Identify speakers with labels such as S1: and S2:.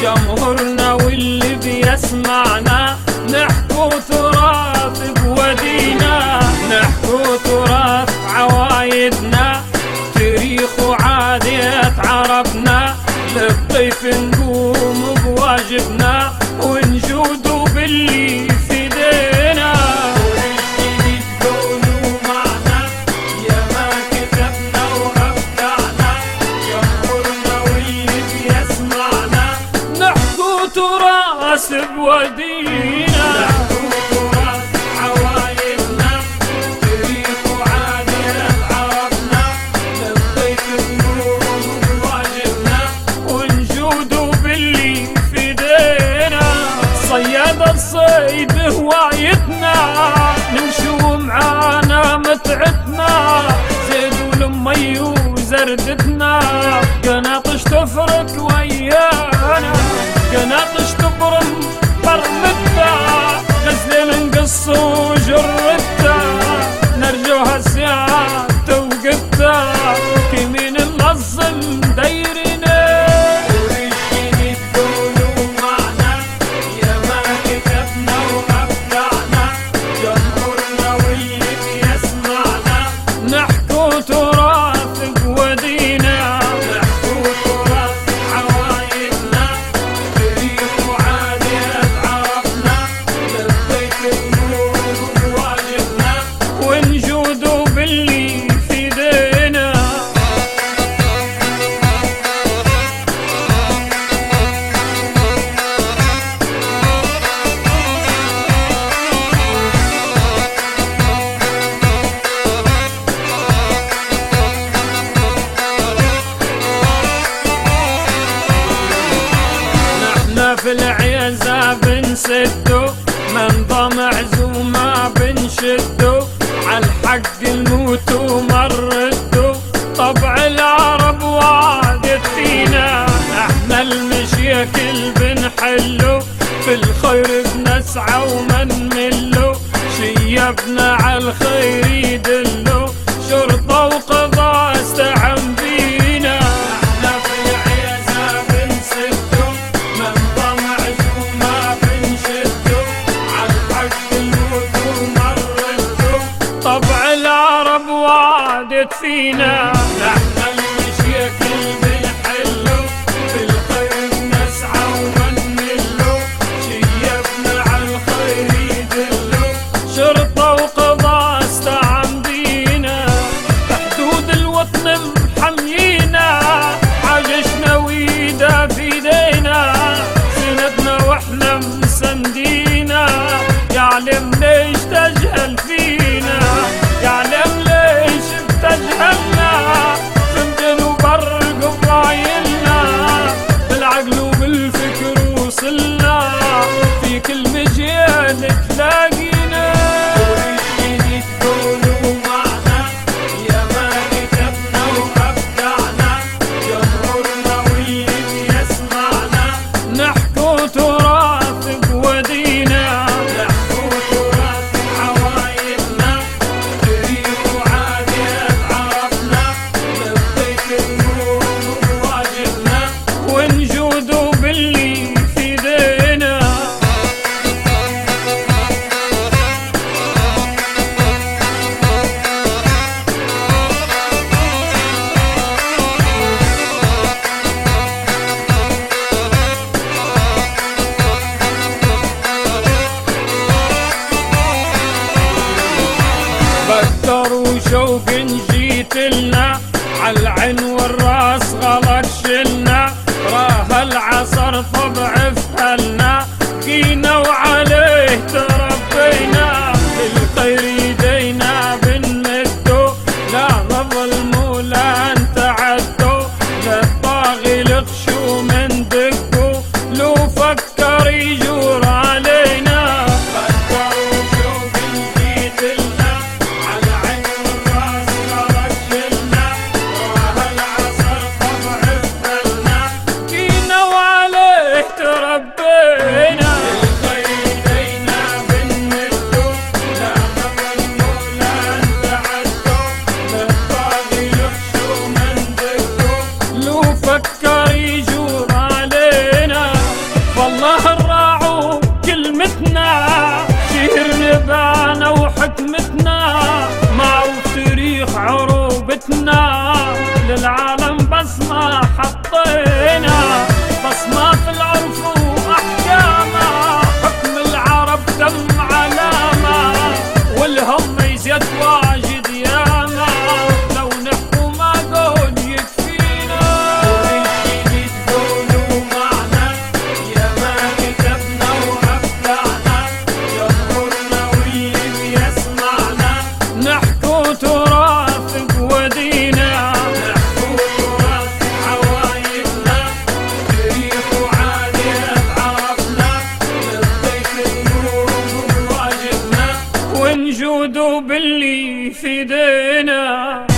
S1: جمهورنا واللي بيسمعنا نحكوا تراث بودينا، نحكوا تراث عوايدنا، تاريخ وعادات عربنا، للضيف نقوم بواجبنا ونجودوا باللي في ايدينا. والجديد قولوا معنا يا ما كتبنا وابدعنا، جمهورنا واللي بيسمعنا نحكوا تراث بودينا، نحكوا تراث عوايدنا، تاريخ وعادات عربنا، للضيف نقوم بواجبنا ونجودوا باللي في ايدينا. صياد الصيد هوايتنا، نمشوا معانا متعتنا، زيدوا لمي وزردتنا، قناطش تفرك ويانا، قناطش تبرم برمتها، غزلين نقص وجرتها، نرجوها سيادة وقتها، كمين ننظم دايرنا. والجديد قولوا معنا يا ما كتبنا وابدعنا، جمهورنا واللي بيسمعنا نحكوا تراث بودينا، نحكوا تراث عوايدنا، تاريخ وعادات عربنا، للضيف نقوم بواجبنا ونجودوا باللي في ايدينا. نحنا في العيزة بنسدو، منظم عزومة بنشدو، عالحق الموت ومردو، طبع العرب وعادت فينا، احنا المشيكل بنحلو، في الخير بنسعى وما نملو، شيبنا عالخير يدلو، شرطة وقضاء استعن بينا. احنا في العيزة بنسدو، منظم عزومة بنشدو، عالحق الموت ومردو، طبع العرب وعادت فينا، احنا المشيكل بنحلو، في الخير بنسعى وما نملو، شيبنا عالخير يدلو، شرطة وقضاء استعن بينا، حدود الوطن محمينا، عجشنا ويدا في ايدينا، سندنا واحنا مسندينا، يعلم ليش تجهل فينا، يعلم ليش بتجهلنا، فندن وبرق برايلنا، بالعقل وبالفكر وصلنا، في كل مجال تلاقينا. والجديد قولوا معنا يا ما كتبنا وابدعنا، جمهورنا واللي بيسمعنا نحكوا تراث بودينا، نحكوا تراث عوايدنا، تاريخ وعادات عربنا، للضيف نقوم بواجبنا ونجودوا باللي في ايدينا. بكر وشوق جيت لنا، عالعين والراس غلط شلنا، راه العصر طبع فهلنا، جينا وعليه تربينا، بالخير يدينا بنمدو، لا نظلم ولا نتعدو، للطاغي لغشو من دقو، لو فكر يجور علينا. بكر وشوق جيت لنا، عالعين والراس غلط شلنا، راه العصر طبع فهلنا، جينا وعليه باللي في ايدينا.